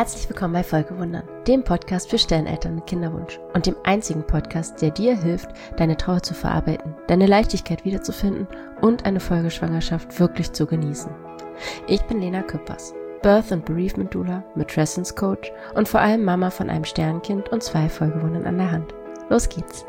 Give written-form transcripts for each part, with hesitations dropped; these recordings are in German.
Herzlich willkommen bei Folgewundern, dem Podcast für Sterneltern mit Kinderwunsch und dem einzigen Podcast, der dir hilft, deine Trauer zu verarbeiten, deine Leichtigkeit wiederzufinden und eine Folgeschwangerschaft wirklich zu genießen. Ich bin Lena Küppers, Birth- und Bereavement Doula, Matrescence Coach und vor allem Mama von einem Sternkind und 2 Folgewundern an der Hand. Los geht's!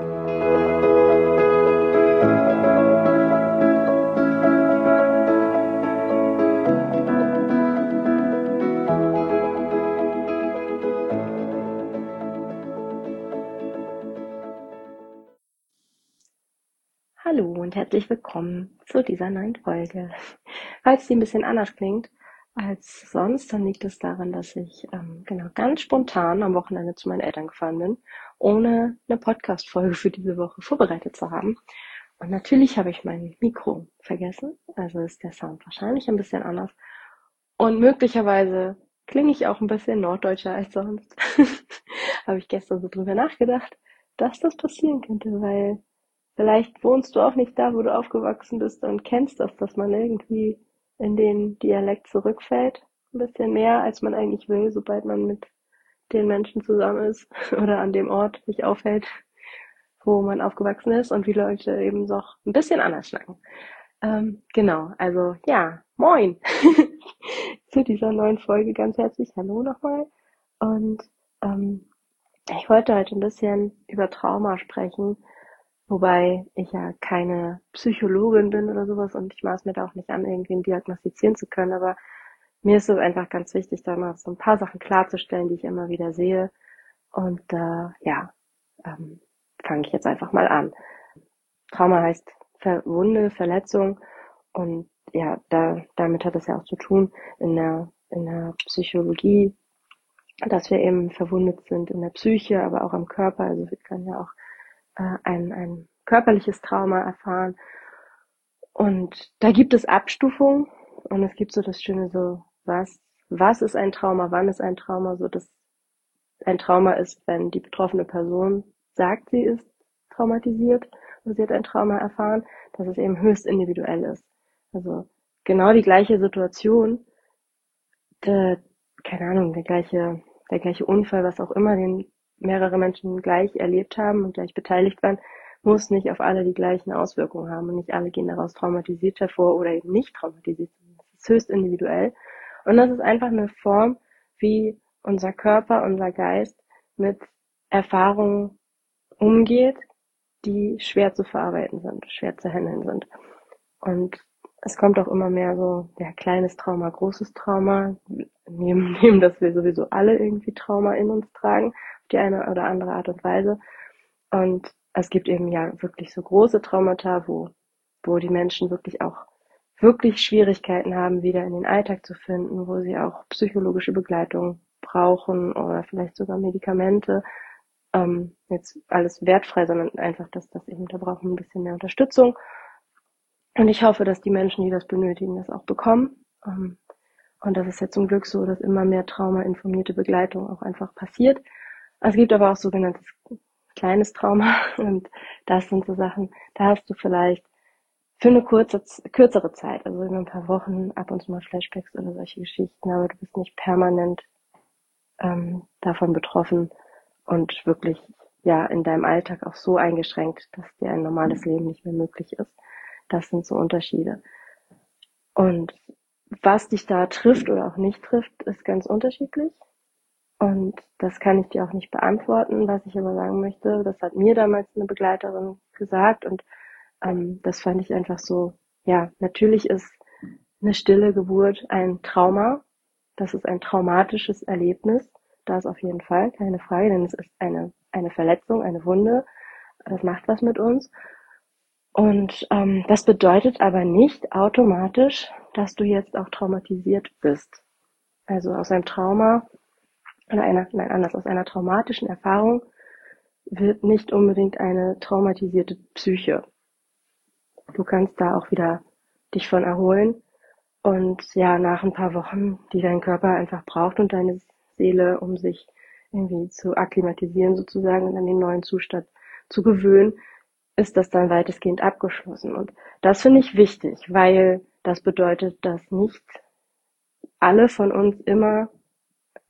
Hallo und herzlich willkommen zu dieser neuen Folge. Falls die ein bisschen anders klingt als sonst, dann liegt es daran, dass ich ganz spontan am Wochenende zu meinen Eltern gefahren bin, ohne eine Podcast-Folge für diese Woche vorbereitet zu haben. Und natürlich habe ich mein Mikro vergessen, also ist der Sound wahrscheinlich ein bisschen anders. Und möglicherweise klinge ich auch ein bisschen norddeutscher als sonst. Habe ich gestern so drüber nachgedacht, dass das passieren könnte, weil vielleicht wohnst du auch nicht da, wo du aufgewachsen bist und kennst das, dass man irgendwie in den Dialekt zurückfällt. Ein bisschen mehr, als man eigentlich will, sobald man mit den Menschen zusammen ist oder an dem Ort sich aufhält, wo man aufgewachsen ist und wie Leute eben doch ein bisschen anders schnacken. Also ja, moin zu dieser neuen Folge ganz herzlich hallo nochmal. Und ich wollte heute ein bisschen über Trauma sprechen, wobei ich ja keine Psychologin bin oder sowas und ich maß mir da auch nicht an, irgendwen diagnostizieren zu können, aber mir ist es einfach ganz wichtig, da mal so ein paar Sachen klarzustellen, die ich immer wieder sehe. Und fange ich jetzt einfach mal an. Trauma heißt Wunde, Verletzung und ja, damit hat es ja auch zu tun in der Psychologie, dass wir eben verwundet sind in der Psyche, aber auch am Körper. Also wir können ja auch ein körperliches Trauma erfahren. Und da gibt es Abstufungen und es gibt so das Schöne so, was ist ein Trauma, wann ist ein Trauma, so dass ein Trauma ist, wenn die betroffene Person sagt, sie ist traumatisiert oder sie hat ein Trauma erfahren, dass es eben höchst individuell ist. Also genau die gleiche Situation, der gleiche Unfall, was auch immer, den mehrere Menschen gleich erlebt haben und gleich beteiligt waren, muss nicht auf alle die gleichen Auswirkungen haben und nicht alle gehen daraus traumatisiert hervor oder eben nicht traumatisiert. Das ist höchst individuell und das ist einfach eine Form, wie unser Körper, unser Geist mit Erfahrungen umgeht, die schwer zu verarbeiten sind, schwer zu handeln sind. Und es kommt auch immer mehr so, ja, kleines Trauma, großes Trauma, neben dem, dass wir sowieso alle irgendwie Trauma in uns tragen, auf die eine oder andere Art und Weise. Und es gibt eben ja wirklich so große Traumata, wo die Menschen wirklich auch wirklich Schwierigkeiten haben, wieder in den Alltag zu finden, wo sie auch psychologische Begleitung brauchen oder vielleicht sogar Medikamente. Jetzt alles wertfrei, sondern einfach, dass das eben, da brauchen ein bisschen mehr Unterstützung. Und ich hoffe, dass die Menschen, die das benötigen, das auch bekommen. Und das ist ja zum Glück so, dass immer mehr traumainformierte Begleitung auch einfach passiert. Es gibt aber auch sogenanntes kleines Trauma und das sind so Sachen, da hast du vielleicht für eine kürzere Zeit, also in ein paar Wochen ab und zu mal Flashbacks oder solche Geschichten, aber du bist nicht permanent davon betroffen und wirklich ja in deinem Alltag auch so eingeschränkt, dass dir ein normales Leben nicht mehr möglich ist. Das sind so Unterschiede. Und was dich da trifft oder auch nicht trifft, ist ganz unterschiedlich. Und das kann ich dir auch nicht beantworten. Was ich aber sagen möchte, das hat mir damals eine Begleiterin gesagt und das fand ich einfach so, ja, natürlich ist eine stille Geburt ein Trauma. Das ist ein traumatisches Erlebnis. Das auf jeden Fall, keine Frage, denn es ist eine Verletzung, eine Wunde. Das macht was mit uns. Und das bedeutet aber nicht automatisch, dass du jetzt auch traumatisiert bist. Also aus einem Trauma aus einer traumatischen Erfahrung wird nicht unbedingt eine traumatisierte Psyche. Du kannst da auch wieder dich von erholen und ja, nach ein paar Wochen, die dein Körper einfach braucht und deine Seele, um sich irgendwie zu akklimatisieren sozusagen und an den neuen Zustand zu gewöhnen, ist das dann weitestgehend abgeschlossen. Und das finde ich wichtig, weil das bedeutet, dass nicht alle von uns immer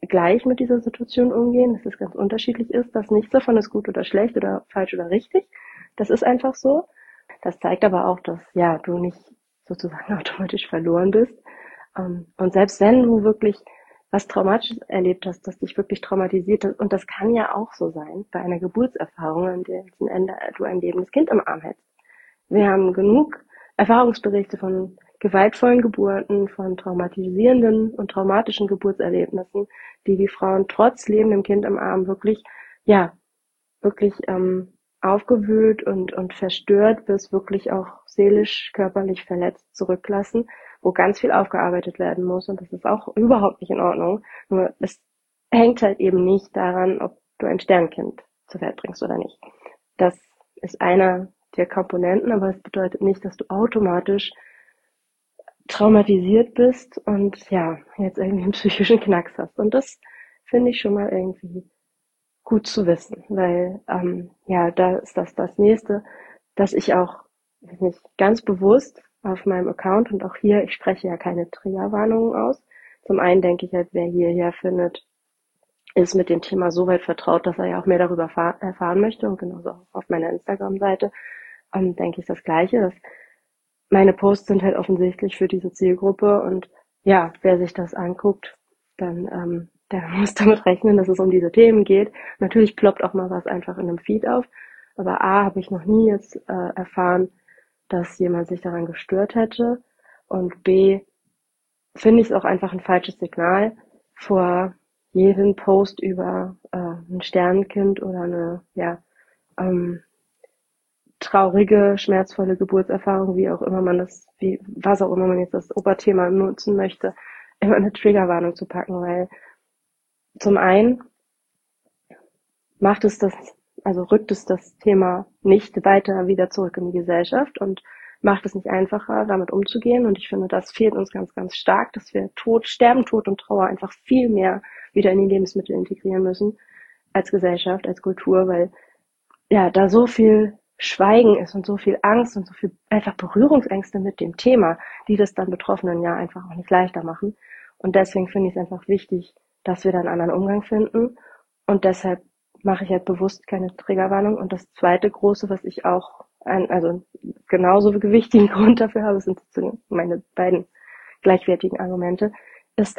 gleich mit dieser Situation umgehen, dass es ganz unterschiedlich ist, dass nichts davon ist gut oder schlecht oder falsch oder richtig. Das ist einfach so. Das zeigt aber auch, dass ja du nicht sozusagen automatisch verloren bist. Und selbst wenn du wirklich was Traumatisches erlebt hast, das dich wirklich traumatisiert hat, und das kann ja auch so sein, bei einer Geburtserfahrung, an der letzten Ende du ein lebendes Kind im Arm hältst. Wir haben genug Erfahrungsberichte von gewaltvollen Geburten, von traumatisierenden und traumatischen Geburtserlebnissen, die Frauen trotz lebendem Kind im Arm wirklich, ja, wirklich aufgewühlt und verstört bis wirklich auch seelisch, körperlich verletzt zurücklassen, wo ganz viel aufgearbeitet werden muss. Und das ist auch überhaupt nicht in Ordnung. Nur es hängt halt eben nicht daran, ob du ein Sternkind zur Welt bringst oder nicht. Das ist einer der Komponenten, aber es bedeutet nicht, dass du automatisch traumatisiert bist und ja, jetzt irgendwie einen psychischen Knacks hast. Und das finde ich schon mal irgendwie gut zu wissen, weil ja, da ist das Nächste, dass ich auch nicht ganz bewusst auf meinem Account und auch hier, ich spreche ja keine Triggerwarnungen aus. Zum einen denke ich halt, wer hierher findet, ist mit dem Thema so weit vertraut, dass er ja auch mehr darüber erfahren möchte, und genauso auch auf meiner Instagram-Seite denke ich das Gleiche, dass meine Posts sind halt offensichtlich für diese Zielgruppe, und ja, wer sich das anguckt, dann der muss damit rechnen, dass es um diese Themen geht. Natürlich ploppt auch mal was einfach in einem Feed auf, aber A, habe ich noch nie jetzt erfahren, dass jemand sich daran gestört hätte, und B, finde ich es auch einfach ein falsches Signal, vor jedem Post über ein Sternenkind oder eine traurige, schmerzvolle Geburtserfahrung, wie auch immer man das, was auch immer man jetzt das Oberthema nutzen möchte, immer eine Triggerwarnung zu packen, weil zum einen rückt es das Thema nicht weiter wieder zurück in die Gesellschaft und macht es nicht einfacher, damit umzugehen. Und ich finde, das fehlt uns ganz, ganz stark, dass wir Sterben, Tod und Trauer einfach viel mehr wieder in die Lebensmittel integrieren müssen als Gesellschaft, als Kultur, weil ja da so viel Schweigen ist und so viel Angst und so viel einfach Berührungsängste mit dem Thema, die das dann Betroffenen ja einfach auch nicht leichter machen. Und deswegen finde ich es einfach wichtig, dass wir da einen anderen Umgang finden. Und deshalb mache ich halt bewusst keine Triggerwarnung. Und das zweite große, was ich auch, also genauso gewichtigen Grund dafür habe, sind meine beiden gleichwertigen Argumente, ist,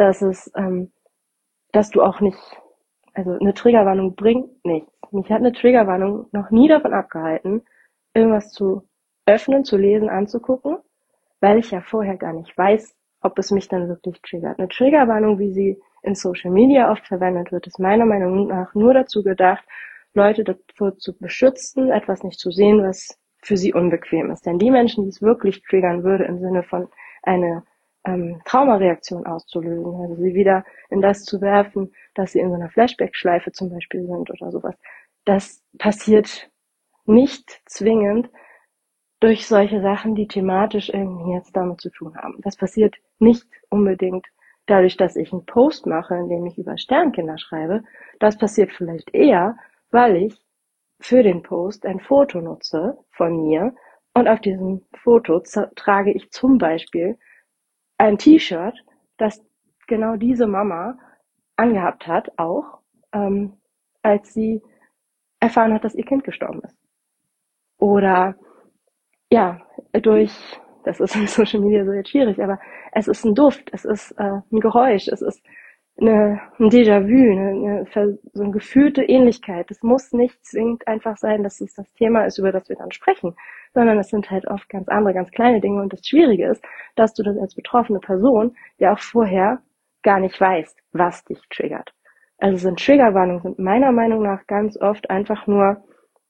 dass du auch nicht, also eine Triggerwarnung bringt nichts. Mich hat eine Triggerwarnung noch nie davon abgehalten, irgendwas zu öffnen, zu lesen, anzugucken, weil ich ja vorher gar nicht weiß, ob es mich dann wirklich triggert. Eine Triggerwarnung, wie sie in Social Media oft verwendet wird, ist meiner Meinung nach nur dazu gedacht, Leute davor zu beschützen, etwas nicht zu sehen, was für sie unbequem ist. Denn die Menschen, die es wirklich triggern würde, im Sinne von eine Traumareaktion auszulösen, also sie wieder in das zu werfen, dass sie in so einer Flashback-Schleife zum Beispiel sind oder sowas, das passiert nicht zwingend durch solche Sachen, die thematisch irgendwie jetzt damit zu tun haben. Das passiert nicht unbedingt dadurch, dass ich einen Post mache, in dem ich über Sternkinder schreibe. Das passiert vielleicht eher, weil ich für den Post ein Foto nutze von mir, und auf diesem Foto trage ich zum Beispiel ein T-Shirt, das genau diese Mama angehabt hat, auch als sie erfahren hat, dass ihr Kind gestorben ist. Oder ja, das ist in Social Media so jetzt schwierig, aber es ist ein Duft, es ist ein Geräusch, es ist ein Déjà-vu, so eine gefühlte Ähnlichkeit. Es muss nicht zwingend einfach sein, dass es das Thema ist, über das wir dann sprechen, sondern es sind halt oft ganz andere, ganz kleine Dinge. Und das Schwierige ist, dass du das als betroffene Person ja auch vorher gar nicht weißt, was dich triggert. Also Triggerwarnungen sind meiner Meinung nach ganz oft einfach nur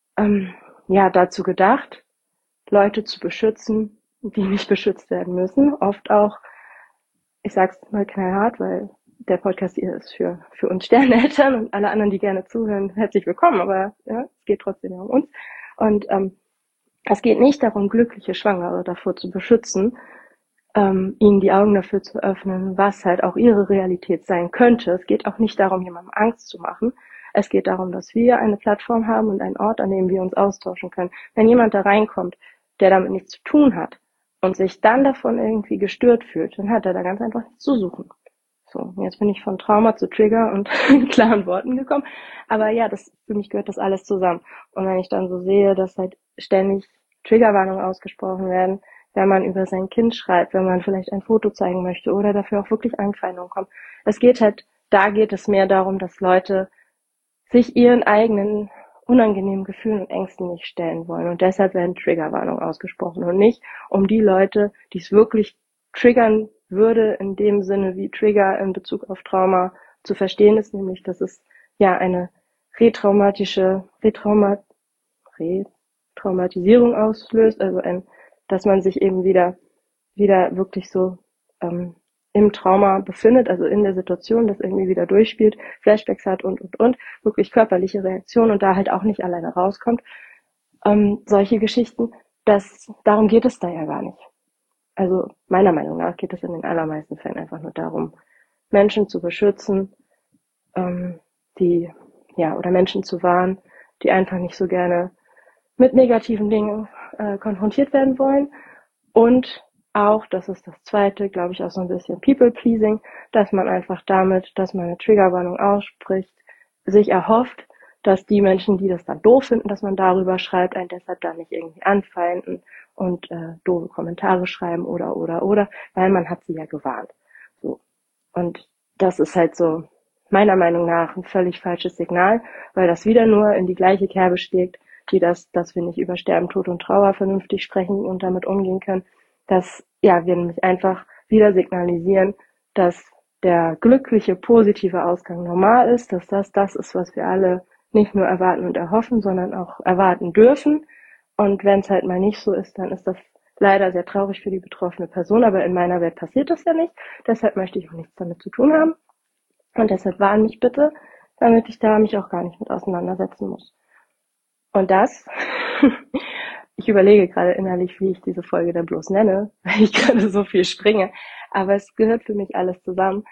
dazu gedacht, Leute zu beschützen, die nicht beschützt werden müssen. Oft auch, ich sag's mal knallhart, weil der Podcast hier ist für uns Sterneltern, und alle anderen, die gerne zuhören, herzlich willkommen, aber ja, es geht trotzdem ja um uns. Und es geht nicht darum, glückliche Schwangere davor zu beschützen, ihnen die Augen dafür zu öffnen, was halt auch ihre Realität sein könnte. Es geht auch nicht darum, jemandem Angst zu machen. Es geht darum, dass wir eine Plattform haben und einen Ort, an dem wir uns austauschen können. Wenn jemand da reinkommt, der damit nichts zu tun hat und sich dann davon irgendwie gestört fühlt, dann hat er da ganz einfach nichts zu suchen. So, jetzt bin ich von Trauma zu Trigger und klaren Worten gekommen. Aber ja, für mich gehört das alles zusammen. Und wenn ich dann so sehe, dass halt ständig Triggerwarnungen ausgesprochen werden, wenn man über sein Kind schreibt, wenn man vielleicht ein Foto zeigen möchte oder dafür auch wirklich Anfeindungen kommen. Da geht es mehr darum, dass Leute sich ihren eigenen unangenehmen Gefühlen und Ängsten nicht stellen wollen. Und deshalb werden Triggerwarnungen ausgesprochen und nicht um die Leute, die es wirklich triggern würde, in dem Sinne, wie Trigger in Bezug auf Trauma zu verstehen ist, nämlich, dass es ja eine Retraumatisierung auslöst, also dass man sich eben wieder wirklich so im Trauma befindet, also in der Situation, das irgendwie wieder durchspielt, Flashbacks hat und, wirklich körperliche Reaktionen und da halt auch nicht alleine rauskommt. Solche Geschichten, darum geht es da ja gar nicht. Also meiner Meinung nach geht es in den allermeisten Fällen einfach nur darum, Menschen zu beschützen, oder Menschen zu warnen, die einfach nicht so gerne mit negativen Dingen konfrontiert werden wollen. Und auch, das ist das Zweite, glaube ich, auch so ein bisschen People-Pleasing, dass man einfach damit, dass man eine Triggerwarnung ausspricht, sich erhofft, dass die Menschen, die das dann doof finden, dass man darüber schreibt, einen deshalb dann nicht irgendwie anfeinden und doofe Kommentare schreiben oder, weil man hat sie ja gewarnt. So. Und das ist halt so meiner Meinung nach ein völlig falsches Signal, weil das wieder nur in die gleiche Kerbe schlägt, wie dass wir nicht über Sterben, Tod und Trauer vernünftig sprechen und damit umgehen können, dass wir nämlich einfach wieder signalisieren, dass der glückliche, positive Ausgang normal ist, dass das ist, was wir alle nicht nur erwarten und erhoffen, sondern auch erwarten dürfen. Und wenn es halt mal nicht so ist, dann ist das leider sehr traurig für die betroffene Person, aber in meiner Welt passiert das ja nicht. Deshalb möchte ich auch nichts damit zu tun haben. Und deshalb warn mich bitte, damit ich da mich auch gar nicht mit auseinandersetzen muss. Und ich überlege gerade innerlich, wie ich diese Folge da bloß nenne, weil ich gerade so viel springe. Aber es gehört für mich alles zusammen.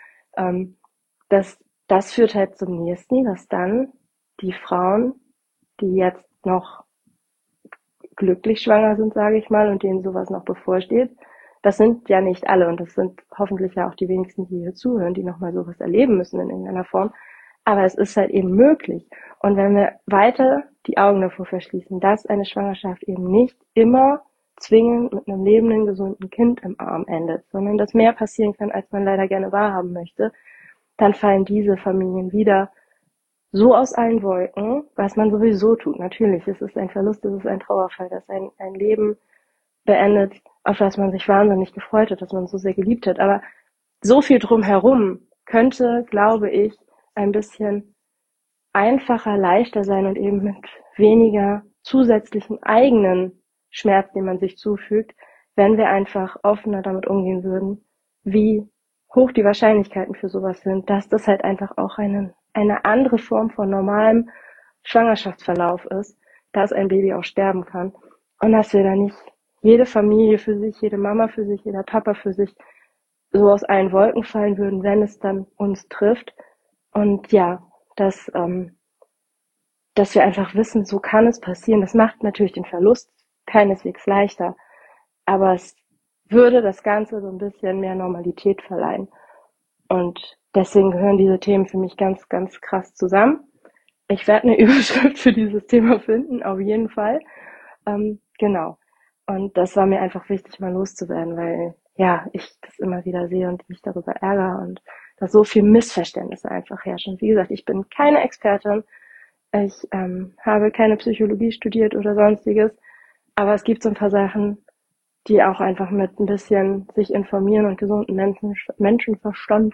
Das führt halt zum nächsten, dass dann die Frauen, die jetzt noch glücklich schwanger sind, sage ich mal, und denen sowas noch bevorsteht, das sind ja nicht alle und das sind hoffentlich ja auch die wenigsten, die hier zuhören, die nochmal sowas erleben müssen in irgendeiner Form. Aber es ist halt eben möglich. Und wenn wir weiter die Augen davor verschließen, dass eine Schwangerschaft eben nicht immer zwingend mit einem lebenden, gesunden Kind im Arm endet, sondern dass mehr passieren kann, als man leider gerne wahrhaben möchte, dann fallen diese Familien wieder so aus allen Wolken, was man sowieso tut. Natürlich, es ist ein Verlust, es ist ein Trauerfall, dass ein Leben beendet, auf das man sich wahnsinnig gefreut hat, dass man so sehr geliebt hat. Aber so viel drumherum könnte, glaube ich, ein bisschen einfacher, leichter sein und eben mit weniger zusätzlichen eigenen Schmerz, den man sich zufügt, wenn wir einfach offener damit umgehen würden, wie hoch die Wahrscheinlichkeiten für sowas sind, dass das halt einfach auch eine andere Form von normalem Schwangerschaftsverlauf ist, dass ein Baby auch sterben kann und dass wir da nicht jede Familie für sich, jede Mama für sich, jeder Papa für sich so aus allen Wolken fallen würden, wenn es dann uns trifft. Und ja, dass wir einfach wissen, so kann es passieren. Das macht natürlich den Verlust keineswegs leichter, aber es würde das Ganze so ein bisschen mehr Normalität verleihen. Und deswegen gehören diese Themen für mich ganz, ganz krass zusammen. Ich werde eine Überschrift für dieses Thema finden, auf jeden Fall. Genau. Und das war mir einfach wichtig, mal loszuwerden, weil ja, ich das immer wieder sehe und mich darüber ärgere und da so viel Missverständnisse einfach herrschen. Wie gesagt, ich bin keine Expertin, ich habe keine Psychologie studiert oder sonstiges, aber es gibt so ein paar Sachen, die auch einfach mit ein bisschen sich informieren und gesundem Menschenverstand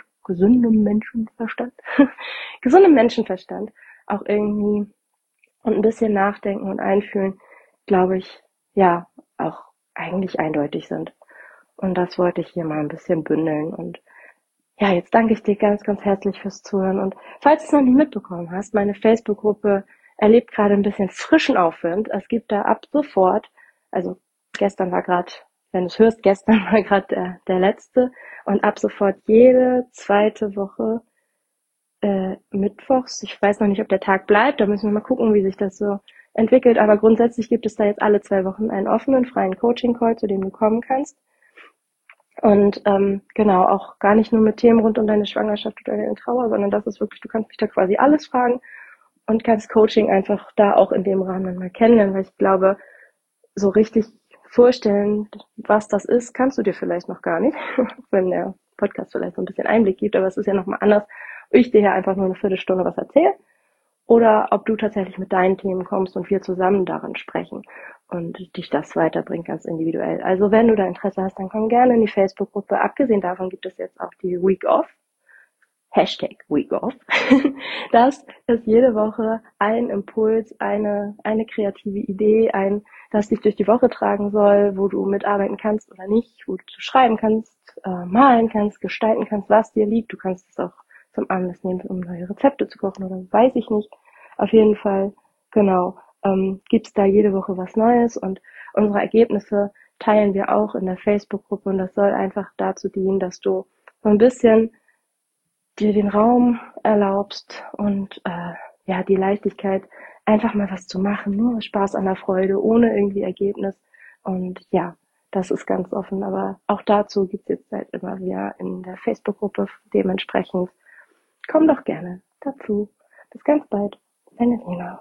auch irgendwie und ein bisschen nachdenken und einfühlen, glaube ich, ja, auch eigentlich eindeutig sind. Und das wollte ich hier mal ein bisschen bündeln. Und ja, jetzt danke ich dir ganz, ganz herzlich fürs Zuhören. Und falls du es noch nicht mitbekommen hast, meine Facebook-Gruppe erlebt gerade ein bisschen frischen Aufwind. Es gibt da ab sofort, also gestern war gerade, wenn du es hörst, gestern war gerade der letzte. Und ab sofort jede zweite Woche mittwochs. Ich weiß noch nicht, ob der Tag bleibt. Da müssen wir mal gucken, wie sich das so entwickelt. Aber grundsätzlich gibt es da jetzt alle 2 Wochen einen offenen, freien Coaching-Call, zu dem du kommen kannst. Und genau, auch gar nicht nur mit Themen rund um deine Schwangerschaft oder deine Trauer, sondern das ist wirklich, du kannst mich da quasi alles fragen und kannst Coaching einfach da auch in dem Rahmen mal kennenlernen, weil ich glaube, so richtig vorstellen, was das ist, kannst du dir vielleicht noch gar nicht, wenn der Podcast vielleicht so ein bisschen Einblick gibt, aber es ist ja nochmal anders, ob ich dir hier einfach nur eine Viertelstunde was erzähle oder ob du tatsächlich mit deinen Themen kommst und wir zusammen daran sprechen und dich das weiterbringt, ganz individuell. Also wenn du da Interesse hast, dann komm gerne in die Facebook-Gruppe. Abgesehen davon gibt es jetzt auch die Week Off, #WeekOff, dass jede Woche ein Impuls, eine kreative Idee, das dich durch die Woche tragen soll, wo du mitarbeiten kannst oder nicht, wo du schreiben kannst, malen kannst, gestalten kannst, was dir liegt. Du kannst es auch zum Anlass nehmen, um neue Rezepte zu kochen oder weiß ich nicht. Auf jeden Fall, genau, gibt's da jede Woche was Neues und unsere Ergebnisse teilen wir auch in der Facebook-Gruppe und das soll einfach dazu dienen, dass du so ein bisschen dir den Raum erlaubst und die Leichtigkeit, einfach mal was zu machen, nur Spaß an der Freude, ohne irgendwie Ergebnis. Und ja, das ist ganz offen, aber auch dazu gibt's jetzt halt immer wieder in der Facebook-Gruppe. Dementsprechend komm doch gerne dazu. Bis ganz bald, deine Nina.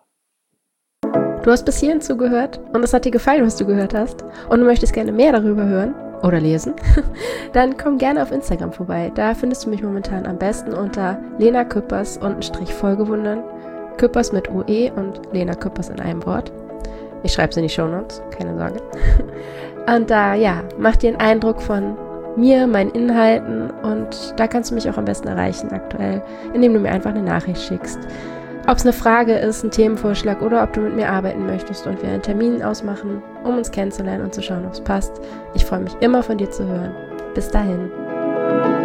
Du hast bis hierhin zugehört und es hat dir gefallen, was du gehört hast und du möchtest gerne mehr darüber hören oder lesen, dann komm gerne auf Instagram vorbei. Da findest du mich momentan am besten unter Lena Küppers _Vollgewundern. Küppers mit OE und Lena Küppers in einem Wort. Ich schreibe es in die Shownotes, keine Sorge. Und da, mach dir einen Eindruck von mir, meinen Inhalten und da kannst du mich auch am besten erreichen aktuell, indem du mir einfach eine Nachricht schickst. Ob es eine Frage ist, ein Themenvorschlag oder ob du mit mir arbeiten möchtest und wir einen Termin ausmachen, um uns kennenzulernen und zu schauen, ob es passt. Ich freue mich immer von dir zu hören. Bis dahin.